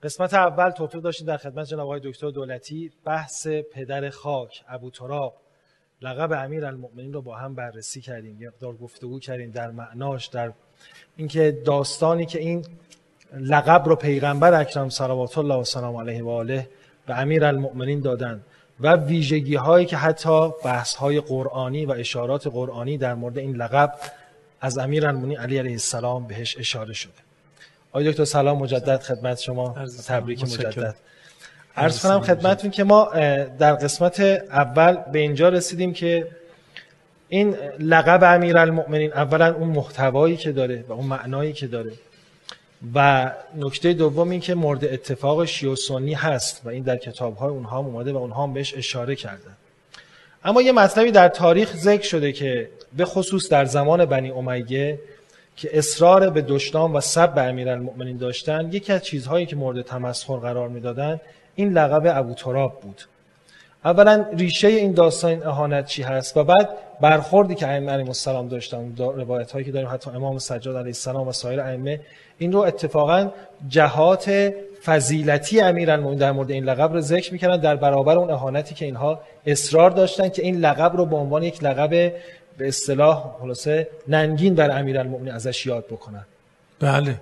قسمت اول توفیق داشتیم در خدمت جناب آقای دکتر دولتی بحث پدر خاک ابوتراب لقب امیرالمؤمنین رو با هم بررسی کردیم، یه مقدار گفتگو کردیم در معناش، در اینکه داستانی که این لقب رو پیغمبر اکرم صلوات الله و سلام علیه و آله به امیرالمؤمنین دادن و ویژگی هایی که حتی بحث های قرآنی و اشارات قرآنی در مورد این لقب از امیرالمؤمنین علی علیه السلام بهش اشاره شده. آقای دکتر سلام مجدد خدمت شما، تبریک مجدد. عرض کنم خدمتتون که ما در قسمت اول به اینجا رسیدیم که این لقب امیرالمؤمنین اولا اون محتوایی که داره و اون معنایی که داره و نکته دوم این که مورد اتفاق شیعه و سنی هست و این در کتاب‌های اونها هم اومده و اونها هم بهش اشاره کردن. اما یه مطلبی در تاریخ ذکر شده که به خصوص در زمان بنی امیه که اصرار به دشنام و سب به امیرالمؤمنین داشتن، یکی از چیزهایی که مورد تمسخر قرار میدادن این لقب ابوتراب بود. اولا ریشه این داستان اهانت چی هست و بعد برخوردی که ائمه علیهم السلام داشتن، روایت هایی که داریم حتی امام سجاد علیه السلام و سایر ائمه این رو اتفاقا جهات فضیلتی امیرالمؤمنین در مورد این لقب رو ذکر میکردن در برابر اون اهانتی که اینها اصرار داشتن که این لقب رو به عنوان یک لقب به اصطلاح خلاصه ننگین بر امیرالمؤمنین ازش یاد بکنن. بله،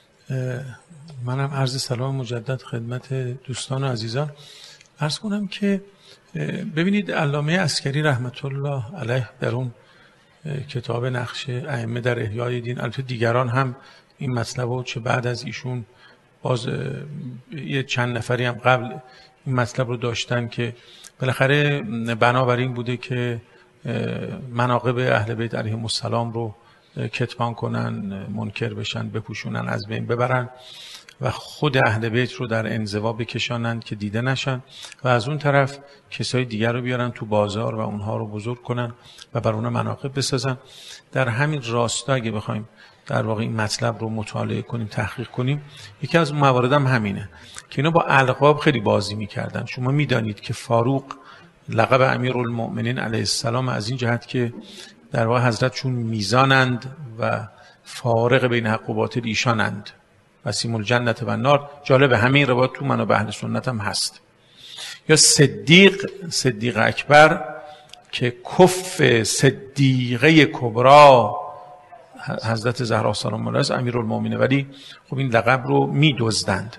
منم عرض سلام مجدد خدمت دوستان و عزیزان. عرض کنم که ببینید علامه عسکری رحمت الله علیه در اون کتاب نقش ائمه در احیای دین، البته دیگران هم این مطلب رو چه بعد از ایشون باز یه چند نفری هم قبل این مطلب رو داشتن که بالاخره بنابراین بوده که مناقب اهل بیت علیهم السلام رو کتمان کنن، منکر بشن، بپوشونن، از بین ببرن و خود اهل بیت رو در انزوا بکشانن که دیده نشن و از اون طرف کسای دیگر رو بیارن تو بازار و اونها رو بزرگ کنن و بر اون مناقب بسازن. در همین راستا اگه بخوایم در واقع این مطلب رو مطالعه کنیم، تحقیق کنیم، یکی از اون موارد هم همینه که اینا با القاب خیلی بازی میکردن. شما میدانید که فاروق لقب امیرالمؤمنین علیه السلام از این جهت که در واقع حضرت چون میزانند و فارق بین حق و باطل ایشانند، وسیم الجنة و النار. جالب همین روایت تو منابع اهل سنت هم هست. یا صدیق اکبر که کف صدیقه کبرا حضرت زهرا سلام الله علیها امیرالمؤمنین، ولی خب این لقب رو میدزدند.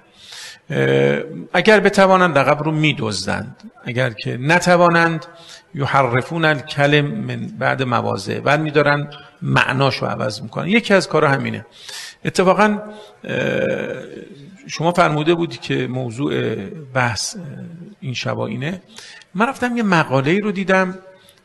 اگر بتوانند لقب رو میدزدند، اگر که نتوانند یحرفون الکلم من بعد مواضع، بعد میدارن معناشو عوض میکنن. یکی از کارا همینه. اتفاقا شما فرموده بودی که موضوع بحث این شبا اینه. من رفتم یه مقاله‌ای رو دیدم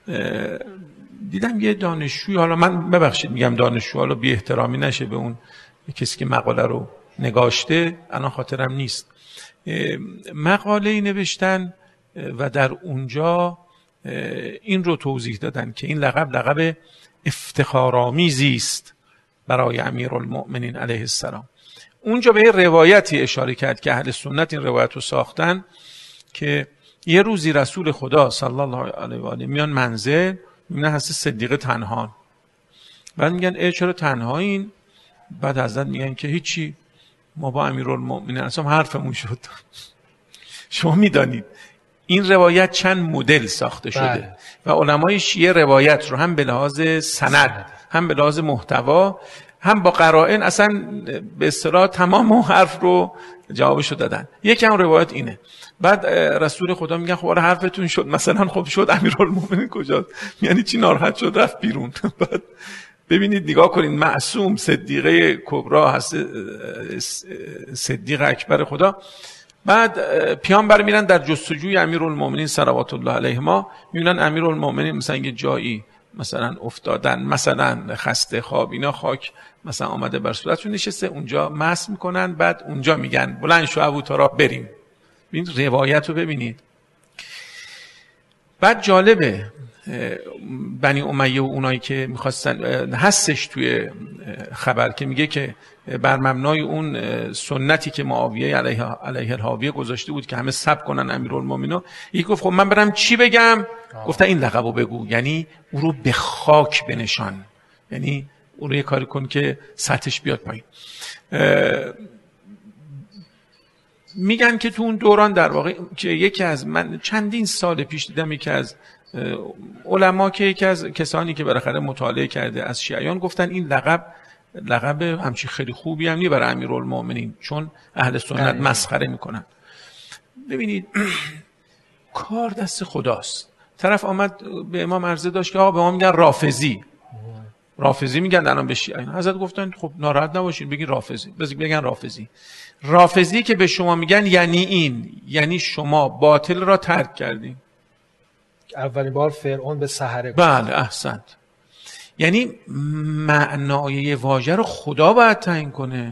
یه دانشجوی، حالا من ببخشید میگم دانشجو، حالا بی احترامی نشه به اون کسی که مقاله رو نگاشته، الان خاطرم نیست، مقاله‌ای نوشتن و در اونجا این رو توضیح دادن که این لقب افتخارآمیزی است برای امیرالمؤمنین علیه السلام. اونجا به روایتی اشاره کرد که اهل سنت این روایت رو ساختن که یه روزی رسول خدا صلی الله علیه و آله میان منزل، میبینن حضرت صدیقه تنها، بعد میگن چرا تنهایین؟ بعد حضرت میگن که هیچی، ما با امیرالمؤمنین اصلا حرفمون شد. شما میدانید این روایت چند مدل ساخته شده و علمای شیعه روایت رو هم به لحاظ سند، هم به لحاظ محتوا، هم با قرائن اصلا به اصطلاح تمام اون حرف رو جوابشو دادن. یکی هم روایت اینه. بعد رسول خدا میگن خب آره حرفتون شد، مثلا خب شد، امیرالمؤمنین کجاست؟ یعنی چی ناراحت شد رفت بیرون؟ بعد ببینید نگاه کنید، معصوم صدیقه کبرا هست، صدیق اکبر خدا. بعد پیامبر میرن در جستجوی امیرالمؤمنین صلوات الله علیهما، میبینن امیرالمؤمنین مثلا یه جایی مثلا افتادن، مثلا خسته خواب، اینا خاک مثلا آمده بر صورتشون نشسته، اونجا مس میکنن، بعد اونجا میگن بلند شو ابوتراب بریم. این روایت رو ببینید. بعد جالبه بنی امیه و اونایی که میخواستن، هستش توی خبر که میگه که بر مبنای اون سنتی که معاویه علیه الحاویه گذاشته بود که همه سب کنن امیرالمؤمنین، یکی گفت خب من برم چی بگم؟ گفتن این لقبو بگو، یعنی او رو به خاک بنشان، یعنی او رو یه کاری کن که سطحش بیاد پایین. میگن که تو اون دوران در واقع که یکی از من چندین سال پیش دیدم یکی از علما که یکی از کسانی که بالاخره مطالعه کرده از شیعیان گفتن این لقب همچین خیلی خوبی هم نیست برای امیرالمومنین، چون اهل سنت مسخره میکنن. ببینید کار دست خداست. طرف آمد به امام عرضه داشت که آقا به ما میگن رافضی میگن الان به شیعیان. حضرت گفتن خب ناراحت نباشین بگین رافضی، بگن رافضی که به شما میگن یعنی این، یعنی شما باطل را ترک کردین. اولین بار فرعون به سحره گفت. بله احسنت. یعنی معنای واژه رو خدا باید تعیین کنه.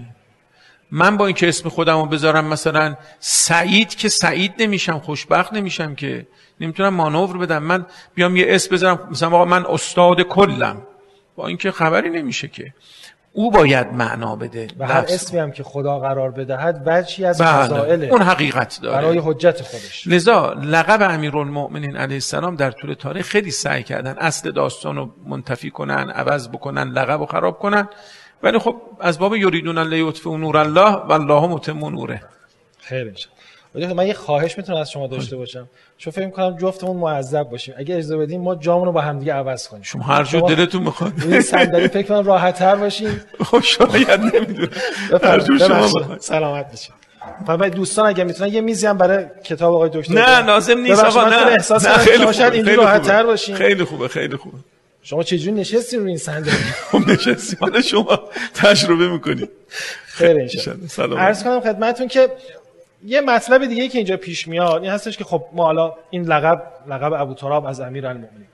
من با اینکه اسم خودم رو بذارم مثلا سعید، که سعید نمیشم، خوشبخت نمیشم، که نمیتونم مانور بدم. من بیام یه اسم بذارم مثلا آقا من استاد کلم، با اینکه خبری نمیشه، که او باید معنا بده. و هر اسمی هم که خدا قرار بدهد وجهی از فضائله، اون حقیقت داره برای حجت خودش. لذا لقب امیرالمؤمنین علیه السلام در طول تاریخ خیلی سعی کردن اصل داستان رو منتفی کنن، عوض بکنن، لقب رو خراب کنن، ولی خب از باب یریدون لیطفئوا نور الله والله متم نوره. خیر انشاءالله. من یه خواهش میتونم از شما داشته باشم؟ چون فکر می‌کنم جفتمون معذب باشیم. اگه اجازه بدین ما جامون رو با هم دیگه عوض کنیم. شما هر جور دلتون بخواد. این صندلی فکر کنم راحت‌تر باشین. خب شاید نمیدونم. هر جور شما بخواید. سلامت باشین. فقط دوستان اگه میتونن یه میزی هم برای کتاب آقای دکتر. نه لازم نیست آقا، نه خیلی شاید اینجوری راحت‌تر باشین. خیلی خوبه. شما چجوری نشستین روی این صندلی؟ خب نشستیم، حالا شما تجربه میکنید. خیر انشاءالله. عرض کنم خدمتتون که یه مطلب دیگه که اینجا پیش میاد این هستش که خب ما حالا این لقب ابوتراب از امیرالمومنین،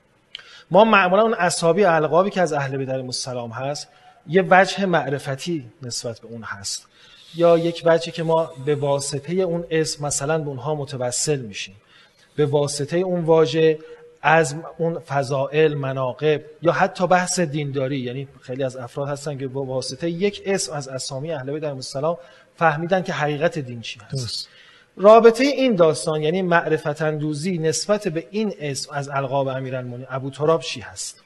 ما معمولا اون اصحابی القابی که از اهل بیت علیهم السلام هست یه وجه معرفتی نسبت به اون هست، یا یک وجهی که ما به واسطه اون اسم مثلا به اونها متوسل میشیم، به واسطه اون واژه از اون فضائل، مناقب، یا حتی بحث دینداری. یعنی خیلی از افراد هستن که با واسطه یک اسم از اسامی اهل بیت علیهم السلام فهمیدن که حقیقت دین چی هست. رابطه این داستان یعنی معرفت اندوزی نسبت به این اسم از القاب امیرالمومنین ابوتراب چی هست؟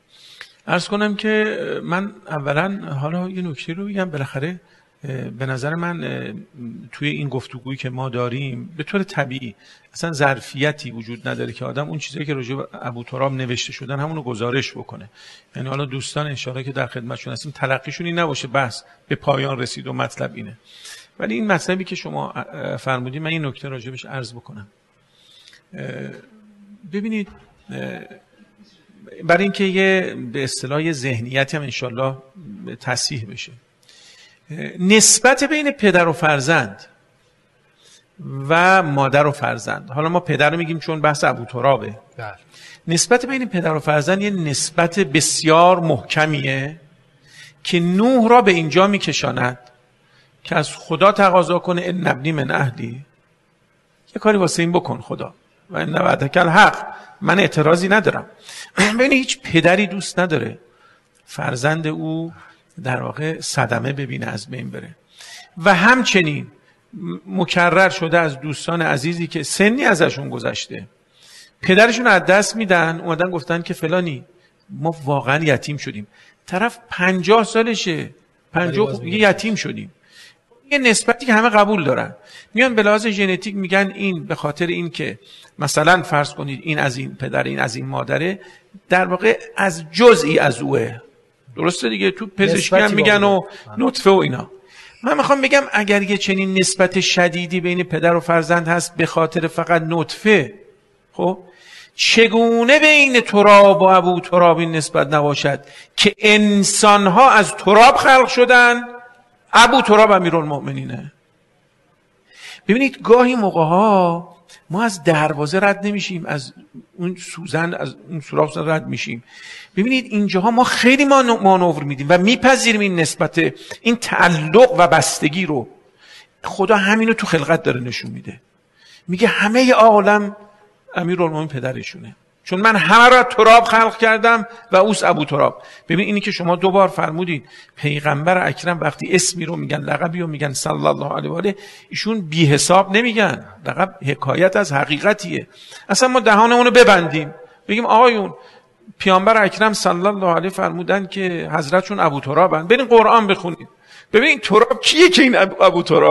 عرض کنم که من اولا حالا یه نکته رو بگم. بالاخره به نظر من توی این گفتگویی که ما داریم به طور طبیعی اصلا ظرفیتی وجود نداره که آدم اون چیزایی که راجع به ابوتراب نوشته شدن همونو گزارش بکنه. یعنی حالا دوستان انشالله که در خدمتشون هستیم تلقیشون این نباشه بحث به پایان رسید و مطلب اینه. ولی این مطلبی که شما فرمودید من این نکته راجع بهش عرض بکنم. ببینید برای اینکه یه به اصطلاح ذهنیتی هم انشالله تصحیح بشه، نسبت بین پدر و فرزند و مادر و فرزند، حالا ما پدر رو میگیم چون بحث ابوترابه، نسبت بین پدر و فرزند یه نسبت بسیار محکمیه که نوح را به اینجا میکشاند که از خدا تقاضا کنه ان ابنی من اهلی، یه کاری واسه این بکن خدا و ان وعدک الحق. من اعتراضی ندارم. ببین هیچ پدری دوست نداره فرزند او در واقع صدمه ببینه، از بین بره. و همچنین مکرر شده از دوستان عزیزی که سنی ازشون گذشته، پدرشون از دست میدن، اومدن گفتن که فلانی ما واقعا یتیم شدیم. طرف 50 سالشه، 50 یتیم شدیم. یه نسبتی که همه قبول دارن، میان به لحاظ ژنتیک میگن این به خاطر این که مثلا فرض کنید این از این پدر، این از این مادره، در واقع از جزئی از اوه. درسته دیگه، تو پزشکی هم میگن و نطفه و اینا. من میخوام بگم اگر یه چنین نسبت شدیدی بین پدر و فرزند هست به خاطر فقط نطفه، خب چگونه بین تراب و ابوتراب این نسبت نباشد که انسانها از تراب خلق شدن، ابوتراب امیرالمؤمنینه. ببینید گاهی موقع‌ها ما از دروازه رد نمیشیم، از اون سوزن، از اون سوراخ رد میشیم. ببینید اینجاها ما خیلی مانور میدیم و میپذیریم این نسبت، این تعلق و بستگی رو. خدا همینو تو خلقت داره نشون میده، میگه همه عالم امیرالمومنین پدرشونه، چون من همه را تراب خلق کردم و اوست ابوتراب. ببین اینی که شما 2 بار فرمودید پیغمبر اکرم وقتی اسمی رو میگن، لقبی رو میگن صلی الله علیه و آله، ایشون بی حساب نمیگن، لقب حکایت از حقیقتیه. اصلا ما دهانمون رو ببندیم بگیم آقایون پیامبر اکرم صلی الله علیه فرمودن که حضرتشون ابوترابن، برین قرآن بخونید ببین تراب کیه که این ابوترابه.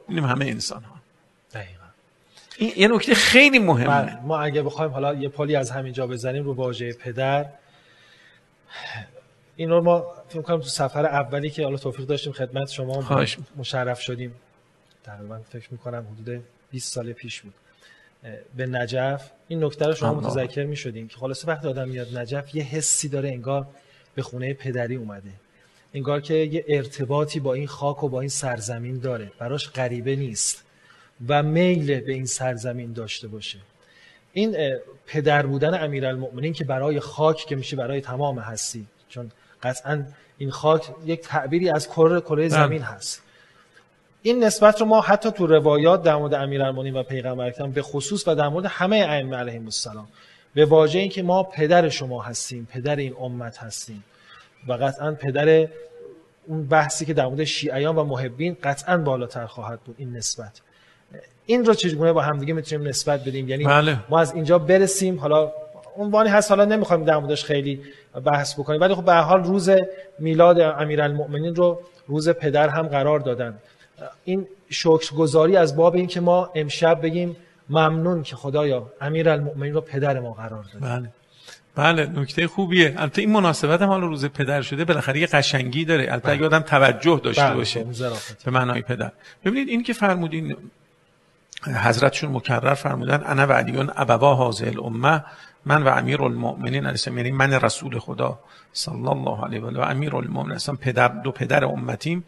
المؤمنین همه انسان ها. دقیقاً این یه نکته خیلی مهمه. ما اگه بخوایم حالا یه پلی از همینجا بزنیم رو واژه پدر، این رو ما فکر کنم تو سفر اولی که حالا توفیق داشتیم خدمت شما مشرف شدیم، تقریبا فکر می‌کنم حدود 20 سال پیش بود، به نجف، این نکته رو شما متذکر می‌شدیم که خلاصه وقتی آدم میاد نجف یه حسی داره انگار به خونه پدری اومده، انگار که یه ارتباطی با این خاک و با این سرزمین داره، براش غریبه نیست و میل به این سرزمین داشته باشه. این پدر بودن امیرالمؤمنین که برای خاک که میشه برای تمام هستی، چون قطعاً این خاک یک تعبیری از کره زمین هست. این نسبت رو ما حتی تو روایات در مورد امیرالمؤمنین و پیغمبر اکرم به خصوص و در مورد همه ائمه علیهم السلام به واژه این که ما پدر شما هستیم، پدر این امت هستیم و قطعاً پدر اون بحثی که در مورد شیعیان و محبین قطعاً بالاتر خواهد بود. این نسبت، این رو چگونه با همدیگه میتونیم نسبت بدیم؟ یعنی ما از اینجا برسیم، حالا عنوانی هست، حالا نمیخوایم در موردش خیلی بحث بکنیم، ولی خب به هر حال روز میلاد امیرالمؤمنین رو روز پدر هم قرار دادن. این شکرگزاری از باب این که ما امشب بگیم ممنون که خدایا امیرالمؤمنین رو پدر ما قرار داد. بله نکته خوبیه. البته این مناسبت هم حالا روز پدر شده بالاخره یه قشنگی داره، البته اگه آدم توجه داشته باشه به معنای پدر. ببینید این که فرمودین حضرتشون مکرر فرمودن انا و علیون ابوا هذه الامه، من و امیرالمؤمنین علیه، یعنی من رسول خدا صلی الله علیه و آله و امیرالمؤمنین اصلا دو پدر امتیم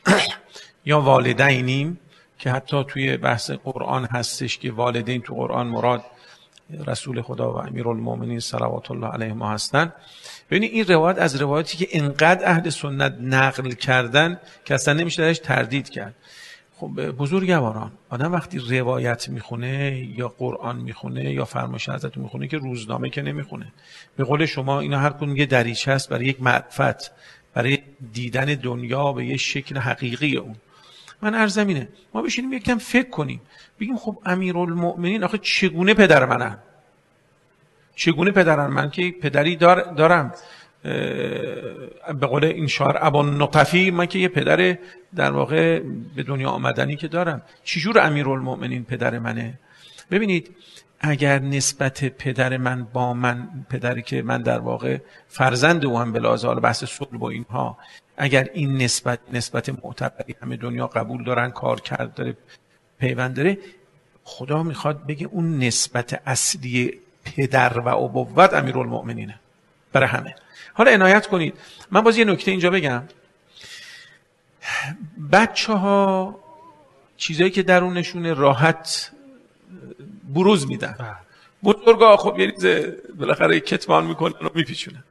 یا والدینیم، که حتی توی بحث قرآن هستش که والدین تو قرآن مراد رسول خدا و امیرالمؤمنین صلوات الله علیهم هستن. ببینید این روایت از روایاتی که انقدر اهل سنت نقل کردن که اصلا نمیشه درش تردید کرد. خب بزرگواران، آدم وقتی روایت میخونه یا قرآن میخونه یا فرمایش حضرت میخونه که روزنامه که نمیخونه. به قول شما اینا هر کدوم یه دریچه است برای یک معرفت، برای دیدن دنیا به یه شکل حقیقی اون. من عرضم اینه ما بشینیم یکم فکر کنیم، بگیم خب امیرالمؤمنین آخه چگونه پدر منن؟ چگونه پدرن؟ من که پدری دارم، به قول این شاعر ابا النطفی، من که یه پدر در واقع به دنیا آمدنی که دارم. چجور امیرالمؤمنین پدر منه؟ ببینید اگر نسبت پدر من با من، پدری که من در واقع فرزند او هم بلازال بحث صلب و اینها، اگر این نسبت معتبری همه دنیا قبول دارن، کار کرد داره، پیوند داره، خدا میخواد بگه اون نسبت اصلی پدر و ابوت امیرالمؤمنینه برای همه. حالا عنایت کنید، من باز یه نکته اینجا بگم. بچه ها چیزایی که درونشون راحت بروز میدن، بزرگا خب یه ریزه بالاخره کتمان میکنن و میپیچونن.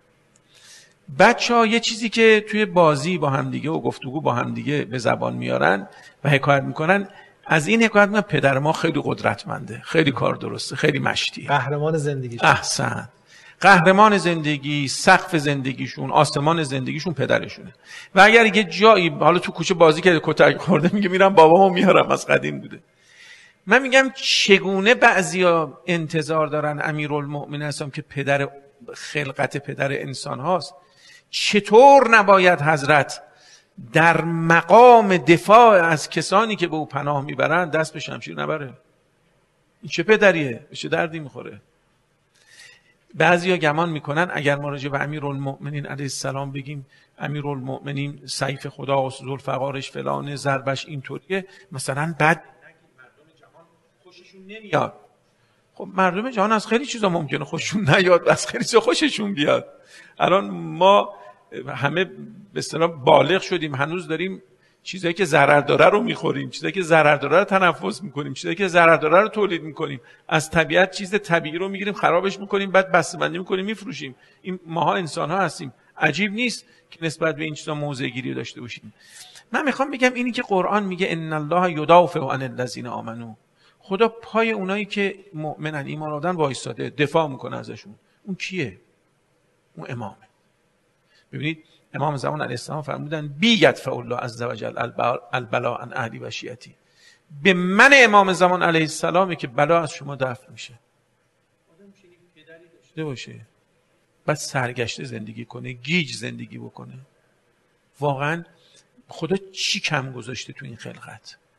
بچه ها یه چیزی که توی بازی با همدیگه و گفتگو با همدیگه به زبان میارن و حکایت میکنن، از این حکایت میکنن پدر ما خیلی قدرتمنده، خیلی کار درسته، خیلی مشتی، قهرمان زندگی. احسن، قهرمان زندگی، سقف زندگیشون، آسمان زندگیشون پدرشونه. و اگر یه جایی حالا تو کوچه بازی کرده کتک خورده، میگه میرم بابامو میارم، از قدیم بوده. من میگم چگونه بعضیا انتظار دارن امیرالمؤمنین هستم که پدر خلقت پدر انسان هاست، چطور نباید حضرت در مقام دفاع از کسانی که به او پناه میبرن دست به شمشیر نبره؟ این چه پدریه؟ به چه دردی میخوره؟ بعضیا گمان میکنن اگر ما راجع به امیرالمؤمنین علیه السلام بگیم امیرالمؤمنین سیف خدا، ذوالفقارش فلانه، ضربش اینطوریه، مثلا بعد مردم جهان خوششون نمیاد. خب مردم جهان از خیلی چیزا ممکنه خوششون نیاد، از خیلی چیزا خوششون بیاد. الان ما همه به اصطلاح بالغ شدیم، هنوز داریم چیزایی که ضرر داره رو میخوریم، چیزایی که ضرر داره رو تنفس میکنیم، چیزایی که ضرر داره رو تولید میکنیم. از طبیعت چیز طبیعی رو میگیریم، خرابش میکنیم، بعد بسته‌بندی میکنیم، میفروشیم. این ماها انسان ها هستیم. عجیب نیست که نسبت به این چیزا موضع گیری داشته باشیم. من میخوام بگم اینی که قرآن میگه ان الله یدافع عن الذین آمنو، خدا پای اونایی که مؤمنن، ایمان آوردن وایساده، دفاع میکنه ازشون. اون کیه؟ اون امامه. ببینید امام زمان علیه السلام فرمودن بی یدفع الله عز وجل البلا عن اهلی و شیعتی، به من امام زمان علیه السلامی که بلا از شما دفع میشه. آدم چنین پدری داشته باشه، بعد سرگشته زندگی کنه، گیج زندگی بکنه، واقعا خدا چی کم گذاشته تو این خلقت؟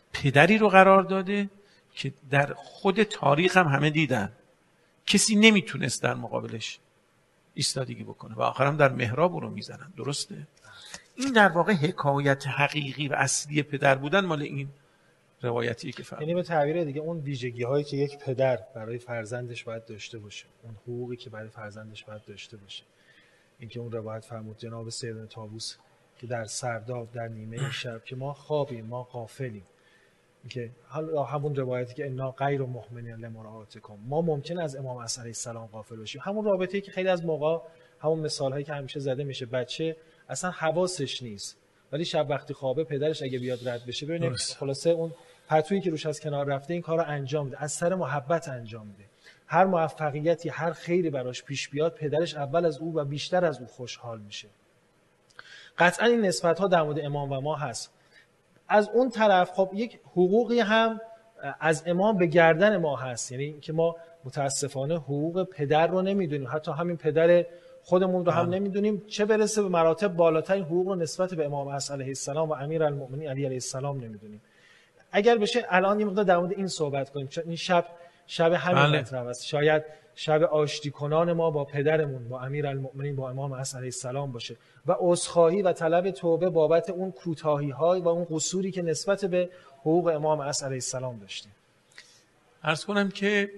پدری رو قرار داده که در خود تاریخ هم همه دیدن کسی نمیتونست در مقابلش ایستادگی بکنه و آخرام در محراب رو میزنن. درسته؟ این در واقع حکایت حقیقی و اصلی پدر بودن مال این روایتیه که فرمودید. یعنی به تعبیر دیگه اون ویژگی هایی که یک پدر برای فرزندش باید داشته باشه، اون حقوقی که برای فرزندش باید داشته باشه، اینکه اون روایت فرمود جناب سید بن طاووس که در سرداب در نیمه شب که ما خوابیم، ما غافلیم، که حالا همون روایتی که انا غیر مؤمنین لمراءتکم، ما ممکن از امام عصر علیه السلام غافل باشیم. همون رابطه‌ای که خیلی از موقع همون مثال‌هایی که همیشه زده میشه، بچه اصلا حواسش نیست ولی شب وقتی خوابه پدرش اگه بیاد رد بشه ببینید خلاصه اون پتویی که روش از کنار رفته این کارو انجام میده، از سر محبت انجام میده. هر موفقیتی، هر خیری براش پیش بیاد پدرش اول از او و بیشتر از او خوشحال میشه. قطعا این نسبت‌ها در مورد امام و ما هست. از اون طرف خب یک حقوقی هم از امام به گردن ما هست، یعنی اینکه ما متاسفانه حقوق پدر رو نمیدونیم، حتی همین پدر خودمون رو هم نمیدونیم، چه برسه به مراتب بالاترین حقوق رو نسبت به امام عصر علیه السلام و امیرالمؤمنین علی علیه السلام نمیدونیم. اگر بشه الان یه مقدار در مورد این صحبت کنیم، چون این شب همین مطلب است. شاید شب آشتی کنان ما با پدرمون، با امیرالمؤمنین، با امام عصر علیه السلام باشه و عذرخواهی و طلب توبه بابت اون کوتاهی‌های و اون قصوری که نسبت به حقوق امام عصر علیه السلام داشتیم. عرض کنم که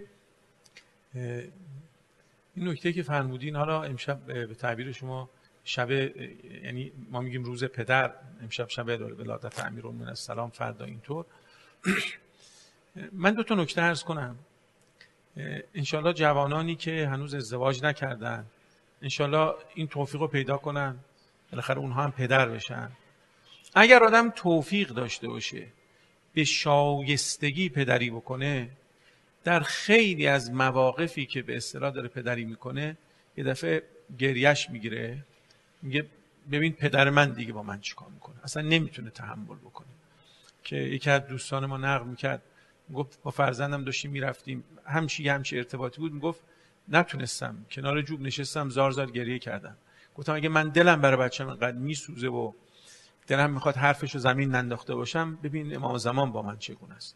این نکته که فرمودین، حالا امشب به تعبیر شما شب، یعنی ما میگیم روز پدر، امشب شب ولادت امیرالمؤمنین السلام، فردا اینطور. من 2 نکته عرض کنم. انشالله جوانانی که هنوز ازدواج نکردن انشالله این توفیق رو پیدا کنن، بالاخره اونها هم پدر بشن. اگر آدم توفیق داشته باشه به شایستگی پدری بکنه، در خیلی از مواقفی که به اصطلاح داره پدری میکنه یه دفعه گریش میگیره، میگه ببین پدر من دیگه با من چیکار میکنه، اصلا نمیتونه تحمل بکنه. که یکی از دوستان ما نقل میکرد، گفت با فرزندم داشتیم میرفتیم، همچی ارتباطی بود، میگفت نتونستم، کنار جوب نشستم، زار زار گریه کردم. گفتم اگه من دلم برای بچه‌م انقدر میسوزه و دلم میخواد حرفشو زمین ننداخته باشم، ببین امام زمان با من چگونه است.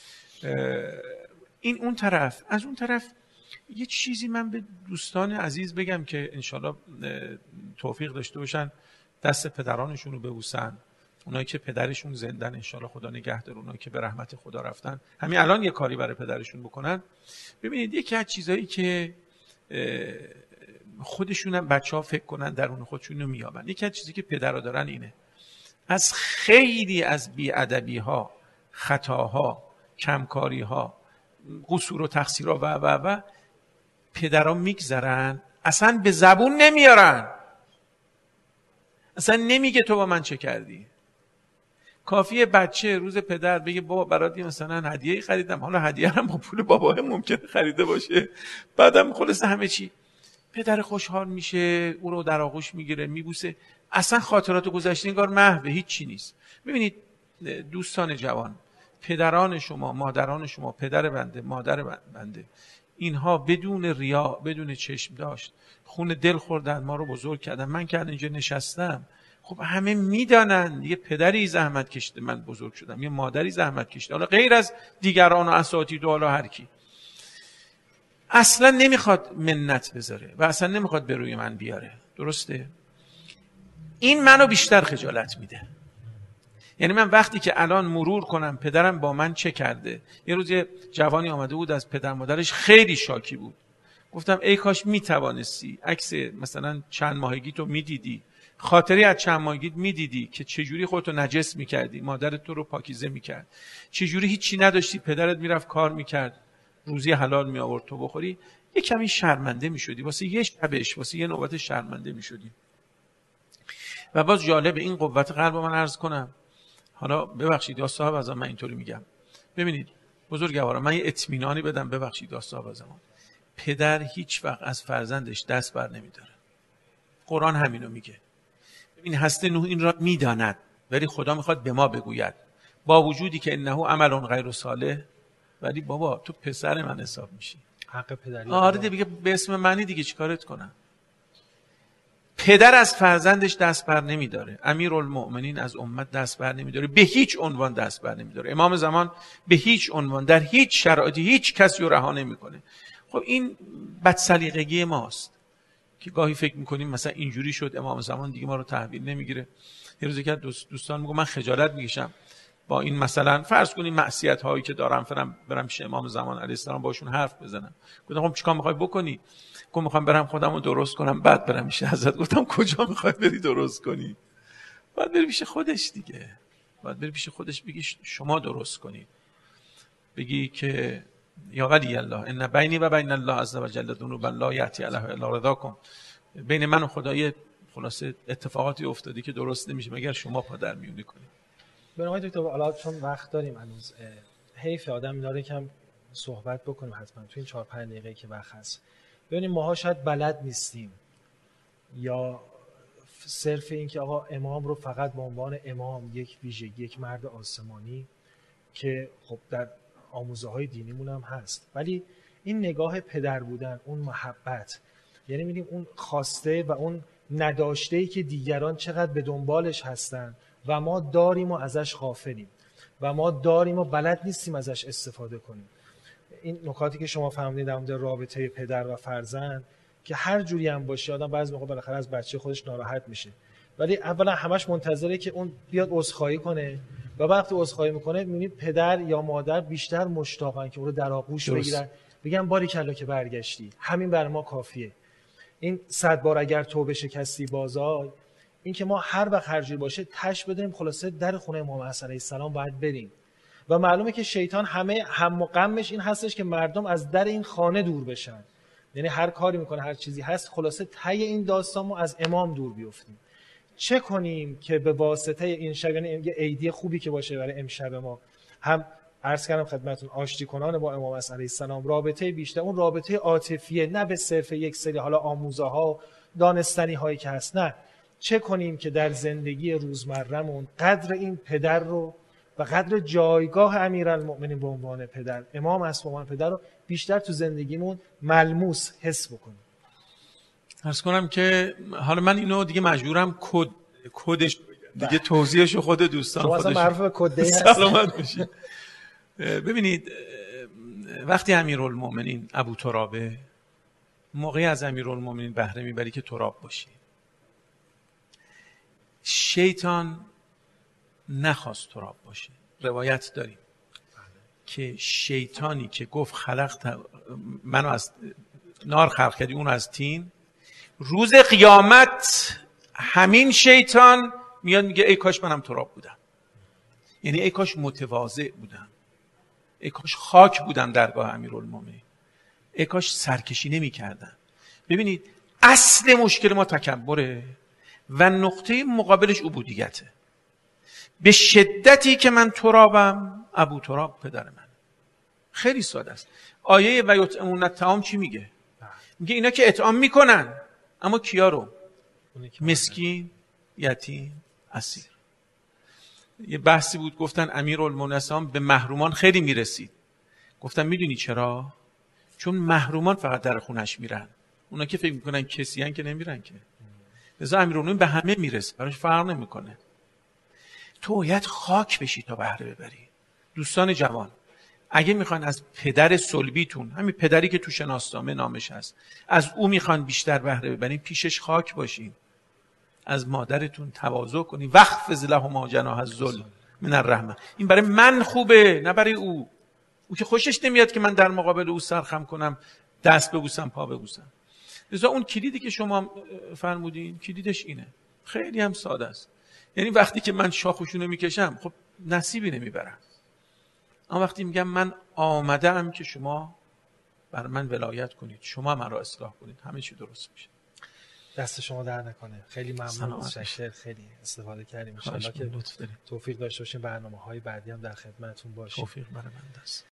این اون طرف. از اون طرف یه چیزی من به دوستان عزیز بگم که انشالله توفیق داشته باشن دست پدرانشون رو ببوسن، اونایی که پدرشون زندن انشالله خدا نگه داره، اونایی که به رحمت خدا رفتن همین الان یه کاری برای پدرشون بکنن. ببینید یکی از چیزایی که خودشون هم بچه‌ها فکر کنن درون خودشون رو میابن، یکی از چیزی که پدرها دارن اینه، از خیلی از بی‌ادبی‌ها، خطاها، کمکاری‌ها، قصور و تقصیرها و پدرها میگذرن، اصلا به زبون نمیارن، اصلا نمیگه تو با من چه کردی. کافیه بچه روز پدر بگه بابا برات مثلا هدیه‌ای خریدم، حالا هدیه هم با پول بابا ممکنه خریده باشه، بعدم خلاص همه چی پدر خوشحال میشه، او رو در آغوش میگیره، میبوسه، اصلا خاطرات گذشته انگار محو، هیچ چی نیست. ببینید دوستان جوان، پدران شما، مادران شما، پدر بنده، مادر بنده، اینها بدون ریا، بدون چشم داشت خون دل خوردن، ما رو بزرگ کردن. من که اینجا نشستم، خب همه میدانن یه پدری زحمت کشیده من بزرگ شدم، یه مادری زحمت کشیده، حالا غیر از دیگران و اساتید و حالا هر کی، اصلا نمیخواد منت بذاره و اصلا نمیخواد به روی من بیاره. درسته؟ این منو بیشتر خجالت میده. یعنی من وقتی که الان مرور کنم پدرم با من چه کرده، یه روز یه جوانی آمده بود از پدر مادرش خیلی شاکی بود، گفتم ای کاش میتوانستی عکس مثلا چند ماهگی تو میدیدی، خاطری از چند ماهگیت میدیدی که چجوری خودتو نجس میکردی، مادرت تو رو پاکیزه میکرد، چجوری هیچی نداشتی، پدرت میرفت کار میکرد، روزی حلال میآورد تو بخوری، یه کمی شرمنده میشدی، واسه یه شبش، واسه یه نوبت شرمنده میشدی. و باز جالب این قوت قلب من عرض کنم، حالا ببخشید یا صاحب از من اینطوری میگم، ببینید بزرگواران من یه اطمینانی بدم، ببخشید یا صاحب از من، پدر هیچ وقت از فرزندش دست بر نمیداره. قرآن همینو میگه. این هسته نوح این را میداند ولی خدا میخواد به ما بگوید، با وجودی که انه عمل غیر صالح، ولی بابا تو پسر من حساب میشی، حق پدری. آره دیگه به اسم منی دیگه چیکارت کنم. پدر از فرزندش دست بر نمیداره، امیرالمؤمنین از امت دست بر نمیداره، به هیچ عنوان دست بر نمیداره. امام زمان به هیچ عنوان در هیچ شرایطی هیچ کسی رو رها نمیکنه. خب این بدسلیقگی ماست که گاهی فکر میکنیم مثلا اینجوری شد امام زمان دیگه ما رو تحویل نمیگیره. یه روز که دوستان میگم من خجالت میکشم با این مثلا فرض کنیم معصیت هایی که دارم برم پیش امام زمان علیه السلام باشون حرف بزنم. گفتم خب چیکار میخوای بکنی؟ گفتم میخوام برم خودم رو درست کنم بعد برم پیش حضرت. گفتم کجا میخوای بری درست کنی؟ باید بری پیش خودش دیگه. باید بری پیش خودش بگی شما درست کنید. بگی که یا ولی الله ان بینی و بین الله عز و جل ذنوبا لا یأتی علیها الا رضاکم. بین من و خدای خلاصه اتفاقاتی افتادی که درست نمیشه مگر شما پادر میونی کنید. به آقای دکتر حالا چون وقت داریم هنوز، حیف آدم داره کم صحبت بکنیم حتما تو این 4-5 دقیقه که وقت هست. ببینیم ماها شاید بلد نیستیم یا صرف این که آقا امام رو فقط به عنوان امام یک ویژگی، یک مرد آسمانی که خب در آموزه های دینیمون هم هست، ولی این نگاه پدر بودن، اون محبت، یعنی می‌بینیم اون خواسته و اون نداشته‌ای که دیگران چقدر به دنبالش هستن و ما داریم و ازش غافلیم و ما داریم و بلد نیستیم ازش استفاده کنیم. این نکاتی که شما فهمیدید در مورد رابطه پدر و فرزند که هر جوری هم باشه آدم بعضی موقع بالاخره از بچه خودش ناراحت میشه، ولی اولا همش منتظره که اون بیاد عذرخواهی کنه و وقتی عذرخواهی میکنه میبینید پدر یا مادر بیشتر مشتاقن که اون رو در آغوش بگیرن بگن باریکلا که برگشتی، همین بر ما کافیه. این 100 بار اگر توبه شکستی بازآی، این که ما هر وقت هر جور باشه تش بدونیم خلاصه در خونه امام حسن علیه السلام باید بریم و معلومه که شیطان همه هم و غمش این هستش که مردم از در این خانه دور بشن، یعنی هر کاری میکنه هر چیزی هست خلاصه طی این داستان ما از امام دور بیفتیم. چه کنیم که به واسطه این شب، یعنی یه ایدی خوبی که باشه برای امشب ما، هم عرض کردم خدمتتون آشتی کنان با امام حسن علیه السلام رابطه بیشتر، اون رابطه عاطفیه، نه به صرف یک سری حالا آموزه ها دانستنی هایی که هست، نه چه کنیم که در زندگی روزمره‌مون قدر این پدر رو و قدر جایگاه امیرالمؤمنین به عنوان پدر، امام است به عنوان پدر رو بیشتر تو زندگیمون ملموس حس بکنیم. عرض کنم که حالا من اینو دیگه مجبورم کدش دیگه توضیحشو خود دوستان خودشون شما معروف به کد دی سلامت باشید. ببینید وقتی امیرالمؤمنین ابو ترابه، موقعی از امیرالمؤمنین بهره میبری که تراب باشی. شیطان نخواست تراب باشه. روایت داریم که شیطانی که گفت منو از نار خلق کردی اون از طین، روز قیامت همین شیطان میاد میگه ای کاش منم تراب بودم، یعنی ای کاش متواضع بودم، ای کاش خاک بودم درگاه امیرالمومنین، ای کاش سرکشی نمی کردم. ببینید اصل مشکل ما تکبره و نقطه مقابلش عبودیته. به شدتی که من ترابم، ابو تراب پدر من. خیلی ساده است. آیه و یطعمون الطعام چی میگه؟ میگه اینا که اطعام میکنن، اما کیا رو؟ مسکین، یتیم، اسیر. یه بحثی بود گفتن امیرالمؤمنین به محرومان خیلی میرسید. گفتم میدونی چرا؟ چون محرومان فقط در خونش میرن، اونا که فکر میکنن کسی هن که نمیرن که. لذا امیرالمؤمنین به همه میرسه، براش فرق نمیکنه. تو باید خاک بشی تا بهره ببری. دوستان جوان، اگه میخوان از پدر صلبیتون، همین پدری که تو شناسنامه نامش هست، از او میخوان بیشتر بهره ببرین، پیشش خاک باشین. از مادرتون تواضع کنین، واخفض لهما جناح الذل من الرحمه. این برای من خوبه، نه برای او. او که خوشش نمیاد که من در مقابل او سرخم کنم، دست ببوسم، پا ببوسم. لذا اون کلیدی که شما فرمودین، کلیدش اینه. خیلی هم ساده است. یعنی وقتی که من شاخشونو میکشم، خب نصیبی نمیبرم. اما وقتی میگم من آمدم که شما بر من ولایت کنید، شما من را اصلاح کنید، همه چی درست میشه. دست شما در نکنه. خیلی ممنون، متشکرم، خیلی استفاده کردیم. ان شاء الله که توفیق داشته باشیم برنامه‌های بعدی هم در خدمتتون باشیم. توفیق برای من است.